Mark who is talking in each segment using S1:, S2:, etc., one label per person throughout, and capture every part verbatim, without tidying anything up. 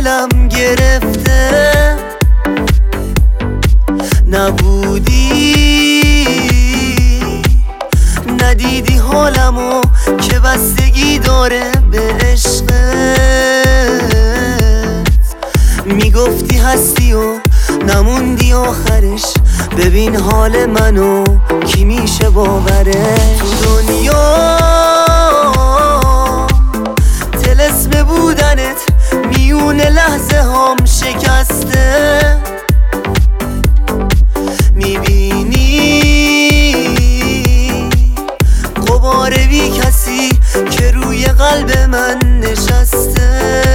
S1: دلم گرفته، نبودی ندیدی حالمو که بستگی داره به عشقت. میگفتی هستی و نموندی آخرش، ببین حال منو کی میشه باوره. تو دنیا طلسم بودنت میون لحظه هام شکسته، میبینی غبار بی کسی که روی قلب من نشسته.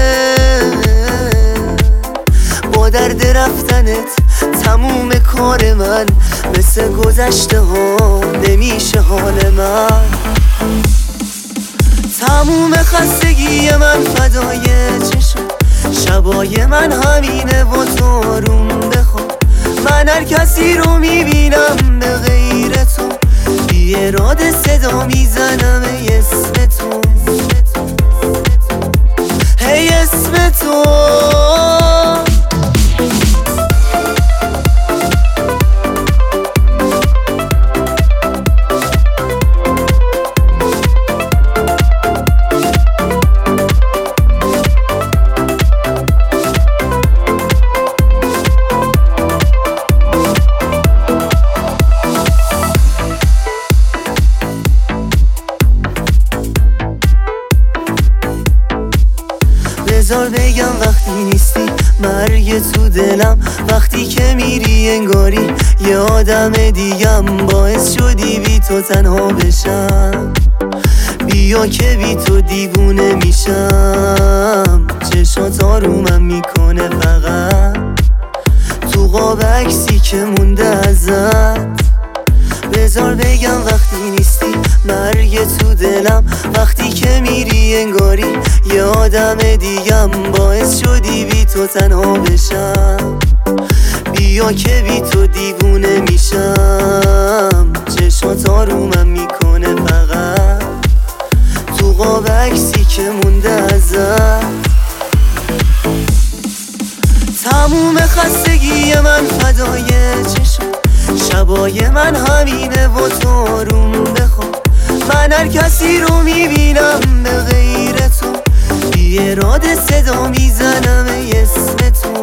S1: با درد رفتنت تموم کار من مثل گذشته ها نمیشه حال من. تموم خستگی من فدای چشم، شبای من همینه و تو آروم بخواب. من هر کسی رو میبینم به غیر تو، بی اراده صدا میزنم ای اسم تو، هی اسم تو. بذار بگم وقتی نیستی مرگ تو دلم، وقتی که میری انگاری یه آدم دیگم. باعث شدی بی تو تنها بشم، بیا که بی تو دیوونه میشم. چشات آرومم میکنه فقط تو قاب عکسی که مونده ازت. بذار بگم وقتی نیستی مرگ تو دلم، وقتی که میری انگاری یه آدم دیگم. باعث شدی بی تو تنها بشم، بیا که بی تو دیوونه میشم. چشات آرومم میکنه فقط تو قاب عکسی که مونده ازت. تموم خستگی من فدای چشم، شبای من همینه و تو آروم بخواب. من هر کسی رو میبینم به غیر تو، بی اراده صدا میزنم ای اسم تو.